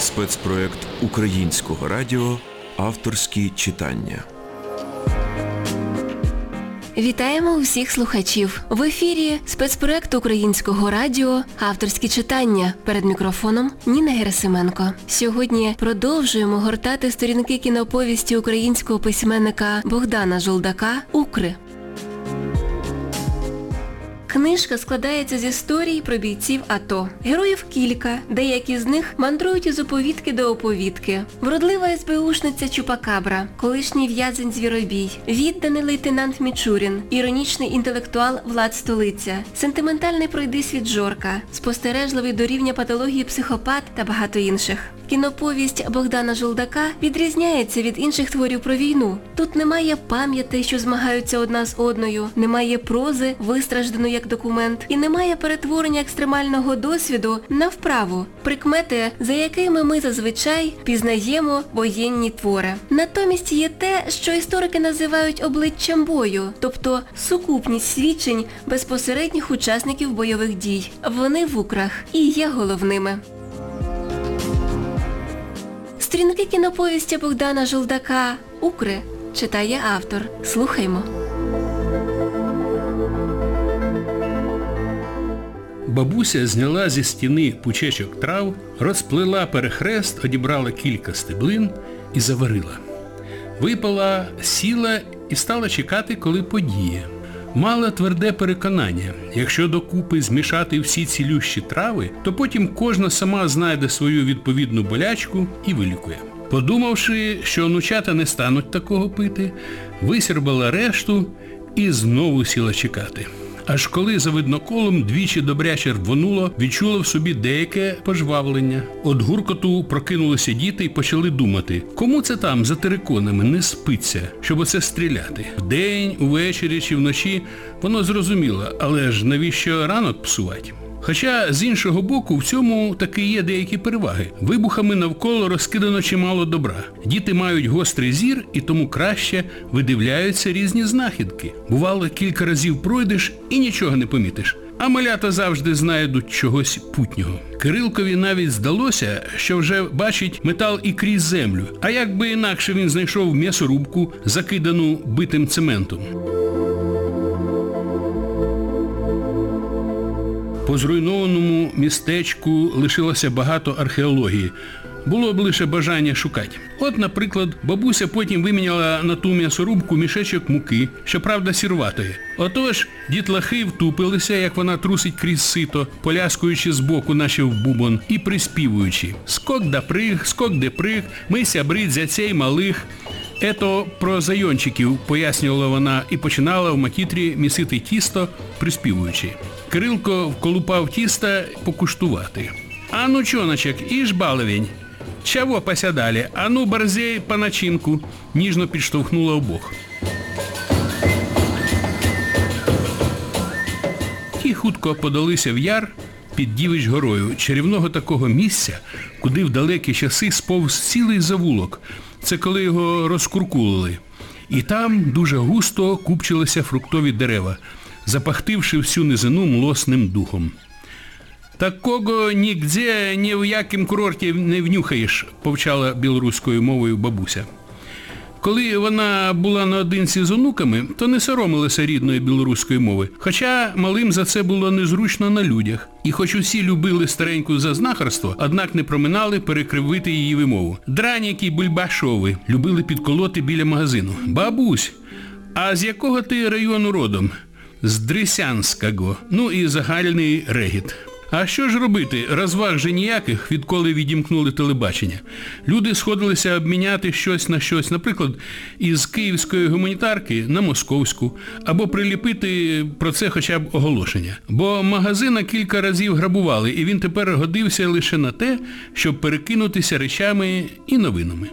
Спецпроект Українського радіо «Авторські читання». Вітаємо усіх слухачів. В ефірі спецпроект Українського радіо «Авторські читання». Перед мікрофоном Ніна Герасименко. Сьогодні продовжуємо гортати сторінки кіноповісті українського письменника Богдана Жолдака «Укри». Книжка складається з історій про бійців АТО. Героїв кілька, деякі з них мандрують із оповідки до оповідки. Вродлива СБУшниця Чупакабра, колишній в'язень Звіробій, відданий лейтенант Мічурін, іронічний інтелектуал Влад Столиця, сентиментальний пройдисвіт Жорка, спостережливий до рівня патології психопат та багато інших. Кіноповість Богдана Жолдака відрізняється від інших творів про війну. Тут немає пам'ятей, що змагаються одна з одною, немає прози, вистражданої як документ, і немає перетворення екстремального досвіду на вправу, прикмети, за якими ми зазвичай пізнаємо воєнні твори. Натомість є те, що історики називають обличчям бою, тобто сукупність свідчень безпосередніх учасників бойових дій. Вони в «Украх» і є головними. Сторінки кіноповісті Богдана Жолдака «Укри» читає автор. Слухаймо. Бабуся зняла зі стіни пучечок трав, розплела перехрест, одібрала кілька стеблин і заварила. Випала, сіла і стала чекати, коли подіє. Мала тверде переконання, якщо докупи змішати всі цілющі трави, то потім кожна сама знайде свою відповідну болячку і вилікує. Подумавши, що онучата не стануть такого пити, висірбала решту і знову сіла чекати. Аж коли за видноколом двічі добряче рвонуло, відчула в собі деяке пожвавлення. От гуркоту прокинулися діти і почали думати, кому це там за териконами не спиться, щоб оце стріляти. Вдень, увечері чи вночі воно зрозуміло, але ж навіщо ранок псувати? Хоча, з іншого боку, в цьому таки є деякі переваги. Вибухами навколо розкидано чимало добра. Діти мають гострий зір і тому краще видивляються різні знахідки. Бувало, кілька разів пройдеш і нічого не помітиш. А малята завжди знайдуть чогось путнього. Кирилкові навіть здалося, що вже бачить метал і крізь землю. А як би інакше він знайшов м'ясорубку, закидану битим цементом. По зруйнованому містечку лишилося багато археології. Було б лише бажання шукати. От, наприклад, бабуся потім виміняла на ту м'ясорубку мішечок муки, щоправда сірватої. Отож, дітлахи втупилися, як вона трусить крізь сито, поляскуючи збоку, наче в бубон, і приспівуючи. «Скок да приг, скок де приг, ми сябри дзяцей малих». Ето про зайончиків, пояснювала вона і починала в макітрі місити тісто, приспівуючи. Кирилко вколупав тіста покуштувати. «Ану, чоночек, іж баловень. Чаво посядали? Ану, борзей по начинку», ніжно підштовхнула обох. Ті хутко подалися в яр під Дівич горою, чарівного такого місця, куди в далекі часи сповз цілий завулок. Це коли його розкуркулили. І там дуже густо купчилися фруктові дерева, запахтивши всю низину млосним духом. «Такого нігде ні в яким курорті не внюхаєш», повчала білоруською мовою бабуся. Коли вона була наодинці з онуками, то не соромилася рідної білоруської мови, хоча малим за це було незручно на людях. І хоч усі любили стареньку за знахарство, однак не проминали перекривити її вимову. «Драніки бульбашови» любили підколоти біля магазину. «Бабусь, а з якого ти району родом?» «З Дресянського». Ну і загальний регіт. А що ж робити? Розваг же ніяких, відколи відімкнули телебачення. Люди сходилися обміняти щось на щось, наприклад, із київської гуманітарки на московську, або приліпити про це хоча б оголошення. Бо магазина кілька разів грабували, і він тепер годився лише на те, щоб перекинутися речами і новинами.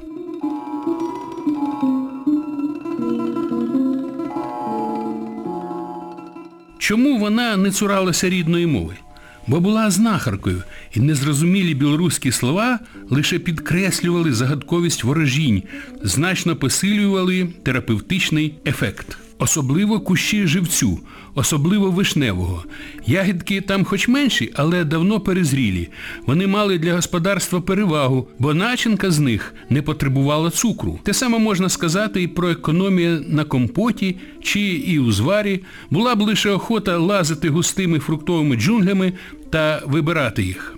Чому вона не цуралася рідної мови? Бо була знахаркою, і незрозумілі білоруські слова лише підкреслювали загадковість ворожінь, значно посилювали терапевтичний ефект. особливо кущі живцю, особливо вишневого. Ягідки там хоч менші, але давно перезрілі. Вони мали для господарства перевагу, бо начинка з них не потребувала цукру. Те саме можна сказати і про економію на компоті чи і узварі. Була б лише охота лазити густими фруктовими джунглями та вибирати їх.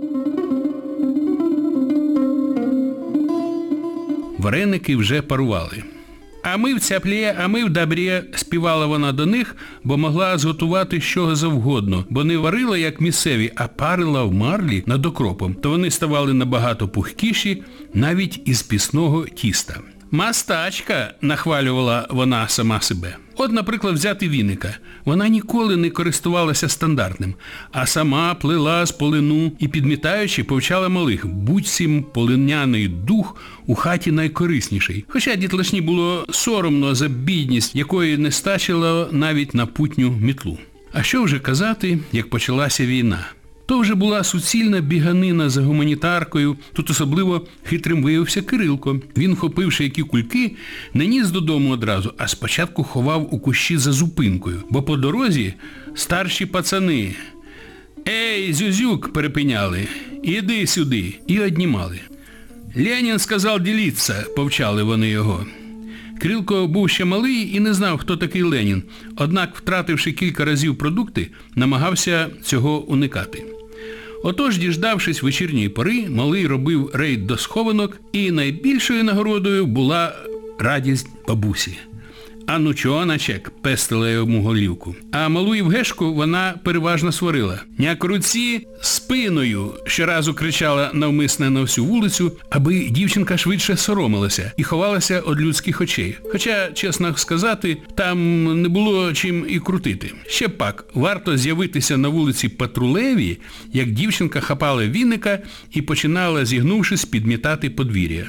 Вареники вже парували. «А ми в цяплі, а ми в добрі», – співала вона до них, бо могла зготувати що завгодно, бо не варила, як місцеві, а парила в марлі над окропом, то вони ставали набагато пухкіші, навіть із пісного тіста. «Мастачка», – нахвалювала вона сама себе. От, наприклад, взяти віника. Вона ніколи не користувалася стандартним, а сама плела з полину і, підмітаючи, повчала малих. Будь-сім полиняний дух у хаті найкорисніший. Хоча дітлашні було соромно за бідність, якої не стачило навіть на путню мітлу. А що вже казати, як почалася війна? То вже була суцільна біганина за гуманітаркою, тут особливо хитрим виявився Кирилко. Він, вхопивши які кульки, не ніс додому одразу, а спочатку ховав у кущі за зупинкою, бо по дорозі старші пацани «Ей, Зюзюк!» перепиняли, «Іди сюди!» і однімали. «Ленін сказав діліться!» – повчали вони його. Кирилко був ще малий і не знав, хто такий Ленін, однак, втративши кілька разів продукти, намагався цього уникати. Отож, діждавшись вечірньої пори, малий робив рейд до схованок, і найбільшою нагородою була радість бабусі. «Анучоночек», – пестила йому голівку. А малу Євгешку вона переважно сварила. «Няк руці спиною», – щоразу кричала навмисне на всю вулицю, аби дівчинка швидше соромилася і ховалася від людських очей. Хоча, чесно сказати, там не було чим і крутити. Ще пак, варто з'явитися на вулиці патрулеві, як дівчинка хапала віника і починала, зігнувшись, підмітати подвір'я.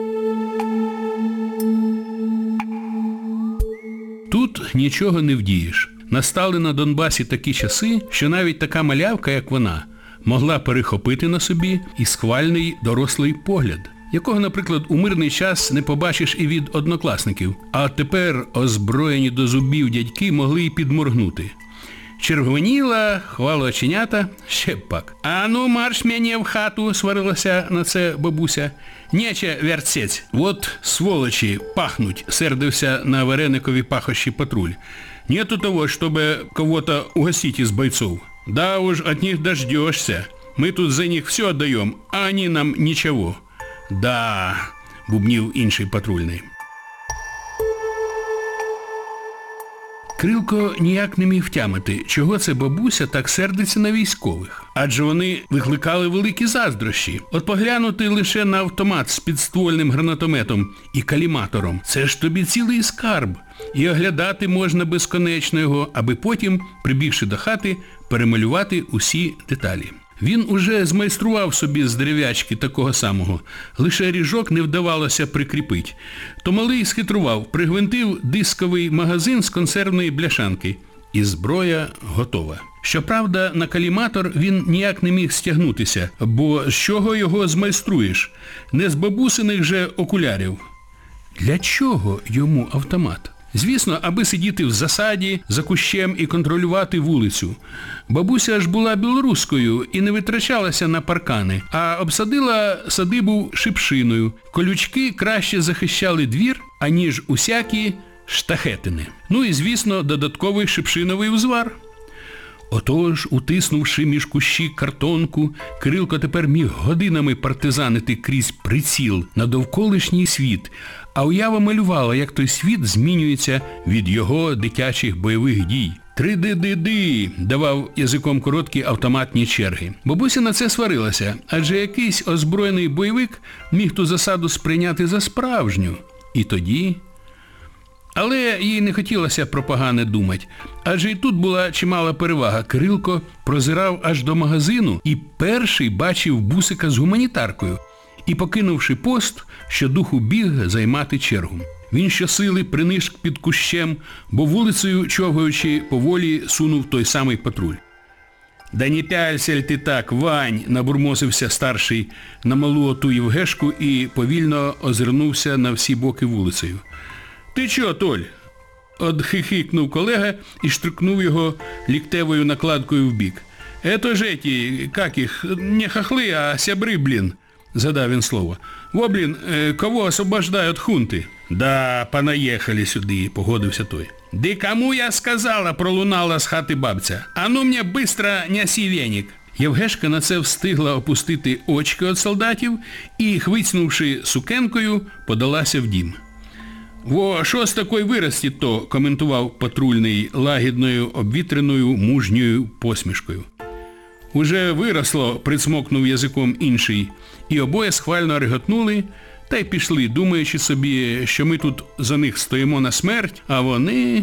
Тут нічого не вдієш. Настали на Донбасі такі часи, що навіть така малявка, як вона, могла перехопити на собі і схвальний дорослий погляд, якого, наприклад, у мирний час не побачиш і від однокласників. А тепер озброєні до зубів дядьки могли й підморгнути. Червоніла, хвала оченята, ще пак. «А ну марш мені в хату», – сварилася на це бабуся. «Нече вертеть, вот сволочі пахнуть», – сердився на вареникові пахощі патруль. «Нету того, чтобы кого-то угостить из бойцов. Да уж, от них дождешься. Мы тут за них все отдаем, а они нам ничего». «Да», – бубнів інший патрульний. Кирилко ніяк не міг втямити, чого це бабуся так сердиться на військових. Адже вони викликали великі заздрощі. От поглянути лише на автомат з підствольним гранатометом і каліматором – це ж тобі цілий скарб. І оглядати можна безконечно його, аби потім, прибігши до хати, перемалювати усі деталі. Він уже змайстрував собі з дерев'ячки такого самого, лише ріжок не вдавалося прикріпити. То малий схитрував, пригвинтив дисковий магазин з консервної бляшанки. І зброя готова. Щоправда, на каліматор він ніяк не міг стягнутися, бо з чого його змайструєш? Не з бабусиних же окулярів. Для чого йому автомат? Звісно, аби сидіти в засаді, за кущем і контролювати вулицю. Бабуся ж була білоруською і не витрачалася на паркани, а обсадила садибу шипшиною. Колючки краще захищали двір, аніж усякі штахетини. Ну і, звісно, додатковий шипшиновий узвар. Отож, утиснувши між кущі картонку, Кирилко тепер міг годинами партизанити крізь приціл на довколишній світ, а уява малювала, як той світ змінюється від його дитячих бойових дій. «Три-ди-ди-ди», – давав язиком короткі автоматні черги. Бабуся на це сварилася, адже якийсь озброєний бойовик міг ту засаду сприйняти за справжню. І тоді... Але їй не хотілося про погане думати, адже і тут була чимала перевага. Кирилко прозирав аж до магазину і перший бачив бусика з гуманітаркою і, покинувши пост, щодуху біг займати чергу. Він щосили принишк під кущем, бо вулицею, човгаючи, поволі сунув той самий патруль. «Да не пялься ти так, Вань!» – набурмосився старший на малу оту Євгешку і повільно озирнувся на всі боки вулицею. «Ти чо, Толь? одхихикнув колега і штрикнув його ліктевою накладкою в бік. «Это ж эти, как их, не хохли, а сябри, блин», – згадав він слово. «Во, блин, кого освобождають хунти?» «Да, понаїхали сюди», – погодився той. «Да кому я сказала?» – пролунала з хати бабця. «А ну мне быстро неси веник». Євгешка на це встигла опустити очки від солдатів і, хвицнувши сукенкою, подалася в дім. «Во, що з такої вирості то?» – коментував патрульний лагідною, обвітреною, мужньою посмішкою. «Уже виросло», – присмокнув язиком інший, і обоє схвально реготнули, та й пішли, думаючи собі, що ми тут за них стоїмо на смерть, а вони...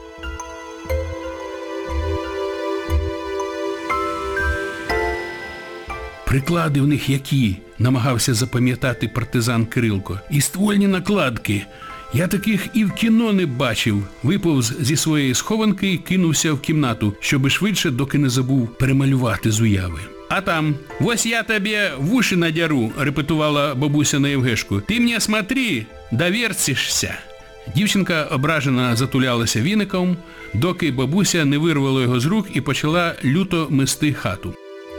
Приклади в них які, намагався запам'ятати партизан Кирилко. І ствольні накладки. Я таких і в кіно не бачив. Виповз зі своєї схованки і кинувся в кімнату, щоби швидше, доки не забув перемалювати з уяви. А там, «Вось я тебе в уші надяру», – репетувала бабуся на Євгешку. «Ти мені смотри, довертишся». Дівчинка ображена затулялася віником, доки бабуся не вирвала його з рук і почала люто мести хату.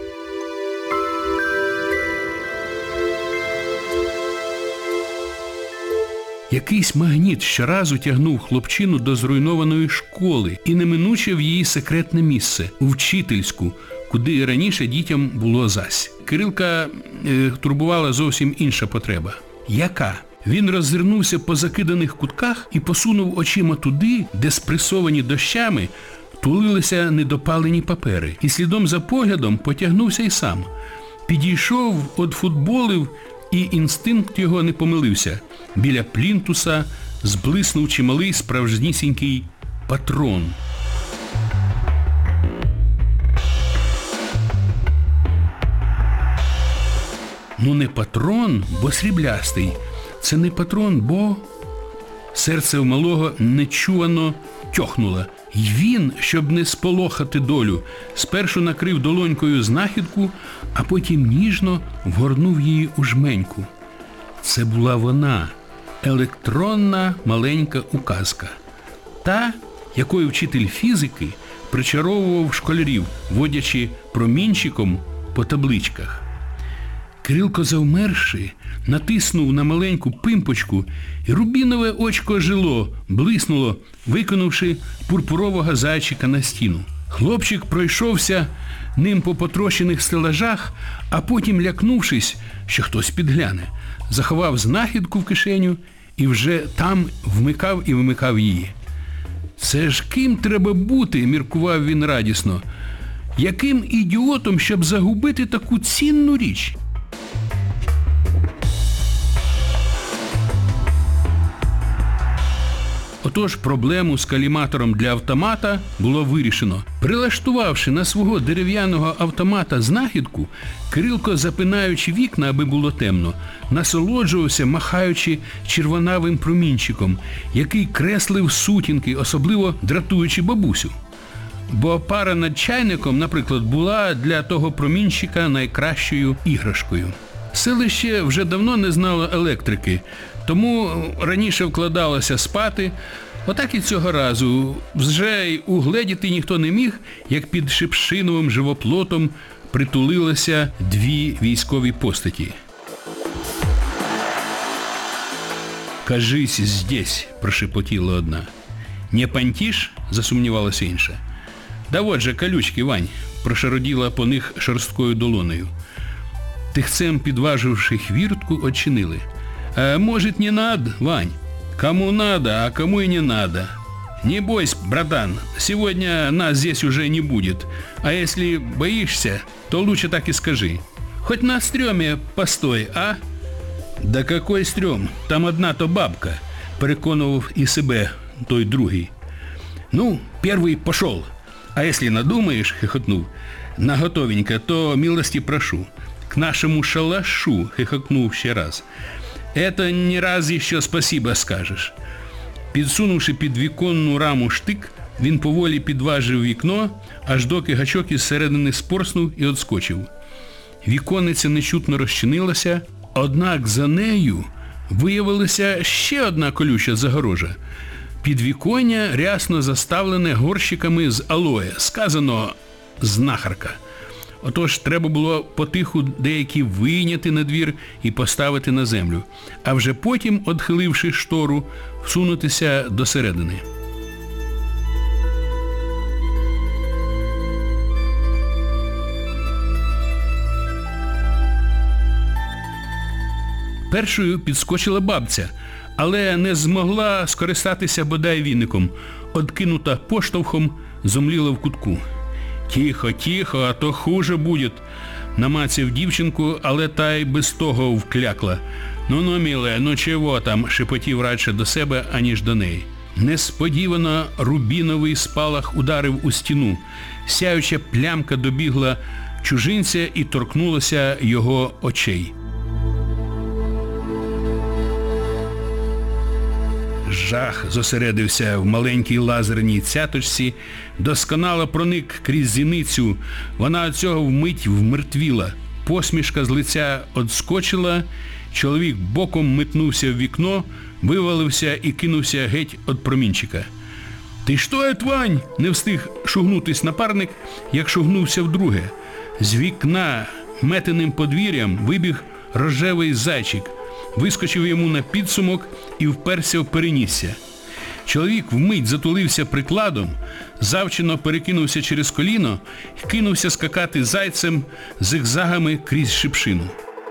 Якийсь магніт щоразу тягнув хлопчину до зруйнованої школи і неминуче в її секретне місце, у вчительську, куди раніше дітям було зась. Кирилка турбувала зовсім інша потреба. Яка? Він роззирнувся по закиданих кутках і посунув очима туди, де спресовані дощами тулилися недопалені папери. І слідом за поглядом потягнувся й сам. Підійшов, одфутболив, і інстинкт його не помилився. Біля плінтуса зблиснув чималий справжнісінький патрон. Ну не патрон, бо сріблястий. Це не патрон, бо... Серце в малого нечувано тьохнуло. І він, щоб не сполохати долю, спершу накрив долонькою знахідку, а потім ніжно вгорнув її у жменьку. Це була вона, електронна маленька указка. Та, якою вчитель фізики причаровував школярів, водячи промінчиком по табличках. Кирилко, завмерши, натиснув на маленьку пимпочку, і рубінове очко ожило, блиснуло, виконавши пурпурового зайчика на стіну. Хлопчик пройшовся ним по потрощених стелажах, а потім, лякнувшись, що хтось підгляне, заховав знахідку в кишеню і вже там вмикав і вимикав її. «Це ж ким треба бути?» – міркував він радісно. «Яким ідіотом, щоб загубити таку цінну річ?» Отож, проблему з каліматором для автомата було вирішено. Прилаштувавши на свого дерев'яного автомата знахідку, Кирилко, запинаючи вікна, аби було темно, насолоджувався, махаючи червонавим промінчиком, який креслив сутінки, особливо дратуючи бабусю. Бо пара над чайником, наприклад, була для того промінчика найкращою іграшкою. Селище вже давно не знало електрики, тому раніше вкладалося спати. Отак і цього разу вже й угледіти ніхто не міг, як під шипшиновим живоплотом притулилися дві військові постаті. «Кажись здесь», – прошепотіла одна. «Не понтиш?» – засумнівалася інша. «Да вот же колючки, Вань», – прошароділа по них шорсткою долонею. Тихцем підваживши хвіртку, odчинили. «Может, не надо, Вань? Кому надо, а кому и не надо. Не бойся, братан, сегодня нас здесь уже не будет. А если боишься, то лучше так и скажи. Хоть на стрёме постой, а?» «Да какой стрём? Там одна-то бабка», – переконував і себе той другий. «Ну, первый пошел. А если надумаешь, – хихотнув, – на готовенько, то милости прошу. К нашему шалашу», – хихотнув ще раз. «Это не раз еще спасибо скажеш». Підсунувши під віконну раму штик, він поволі підважив вікно, аж доки гачок із середини спорснув і отскочив. Віконниця нечутно розчинилася, однак за нею виявилася ще одна колюча загорожа. Підвіконня рясно заставлене горщиками з алоє. Сказано «знахарка». Отож, треба було потиху деякі вийняти на двір і поставити на землю, а вже потім, одхиливши штору, всунутися досередини. Першою підскочила бабця, але не змогла скористатися бодай віником. Откинута поштовхом, зомліла в кутку. «Тихо, тихо, а то хуже буде», намацав дівчинку, але та й без того вклякла. «Ну, міле, ну чого там?» – шепотів радше до себе, аніж до неї. Несподівано рубіновий спалах ударив у стіну. Сяюча плямка добігла чужинця і торкнулася його очей. Жах зосередився в маленькій лазерній цяточці, досконало проник крізь зіницю. Вона від цього вмить вмертвіла. Посмішка з лиця одскочила, чоловік боком метнувся в вікно, вивалився і кинувся геть від промінчика. «Ти що, Вань?» – не встиг шугнутись напарник, як шугнувся вдруге. З вікна метеним подвір'ям вибіг рожевий зайчик. Вискочив йому на підсумок і вперся в перенісся. Чоловік вмить затулився прикладом, завчено перекинувся через коліно і кинувся скакати зайцем зигзагами крізь шипшину.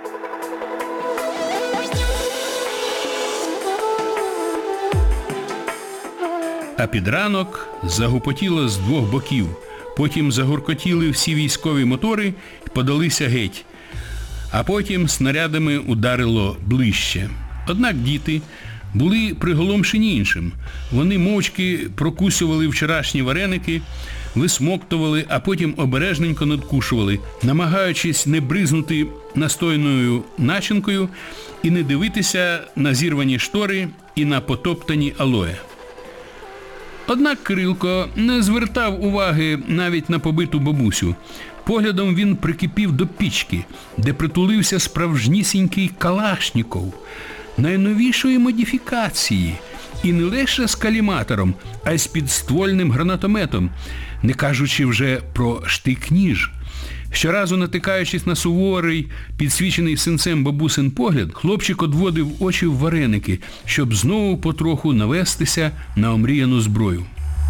А під ранок загупотіло з двох боків, потім загуркотіли всі військові мотори і подалися геть. А потім снарядами ударило ближче. Однак діти були приголомшені іншим. Вони мовчки прокусували вчорашні вареники, висмоктували, а потім обережненько надкушували, намагаючись не бризнути настойною начинкою і не дивитися на зірвані штори і на потоптані алоє. Однак Кирилко не звертав уваги навіть на побиту бабусю. Поглядом він прикипів до пічки, де притулився справжнісінький Калашніков, найновішої модифікації, і не лише з каліматором, а й з підствольним гранатометом, не кажучи вже про штик-ніж. Щоразу натикаючись на суворий, підсвічений синцем бабусин погляд, хлопчик одводив очі в вареники, щоб знову потроху навестися на омріяну зброю.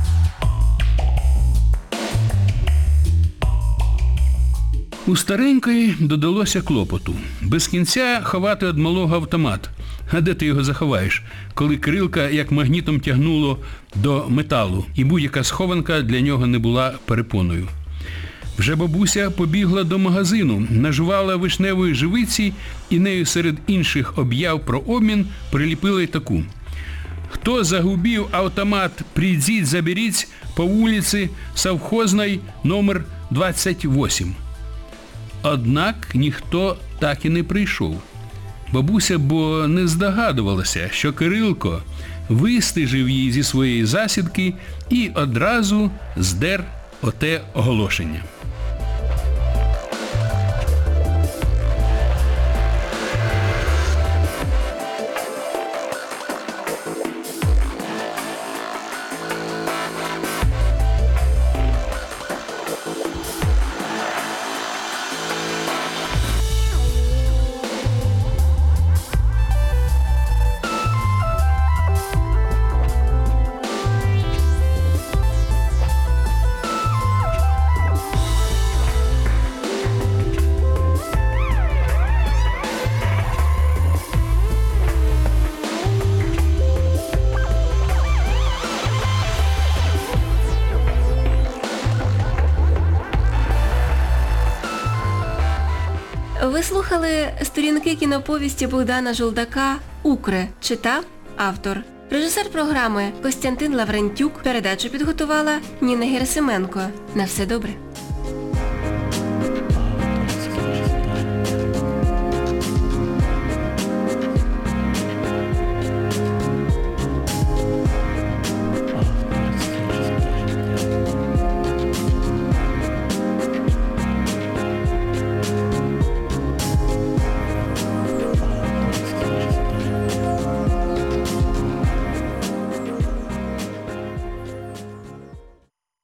У старенької додалося клопоту. Без кінця ховати од малого автомат. А де ти його заховаєш, коли Кирилка як магнітом тягнуло до металу, і будь-яка схованка для нього не була перепоною. Вже бабуся побігла до магазину, нажувала вишневої живиці і нею серед інших об'яв про обмін приліпила й таку: «Хто загубив автомат, прийдіть, заберіть по вулиці Совхозній, номер 28. Однак ніхто так і не прийшов. Бабуся бо не здогадувалася, що Кирилко вистежив її зі своєї засідки і одразу здер оте оголошення. Ви слухали сторінки кіноповісті Богдана Жолдака «Укре». Читав автор. Режисер програми Костянтин Лаврентюк. Передачу підготувала Ніна Герасименко. На все добре.